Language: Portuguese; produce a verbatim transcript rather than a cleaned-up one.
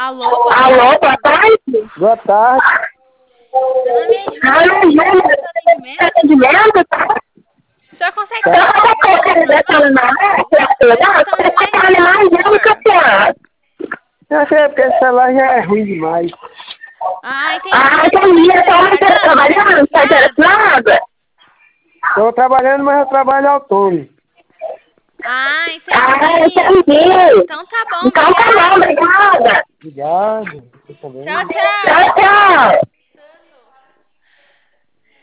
Alô, boa Alô, boa tarde. tarde. Boa tarde. Meu nome é Júlia, Alô, eu Júlia, preciso de atendimento. atendimento, tá? O senhor consegue Então, colocar eu ligação tô no querendo celular? telefonar, Presta atenção em mais mais um, por um favor. campeonato. Eu sei porque esse celular já é ruim demais. Ah, entendi. Ah, No momento entendi, você então está você tá trabalhando, está trabalhando, tá interessado? interessado? Estou trabalhando, mas eu trabalho autônomo. Ah, Ah, entendi. entendi. Então tá bom, Então tá bom, obrigada. obrigada. Obrigado. Você também. Tchau, tchau. Tchau, tchau.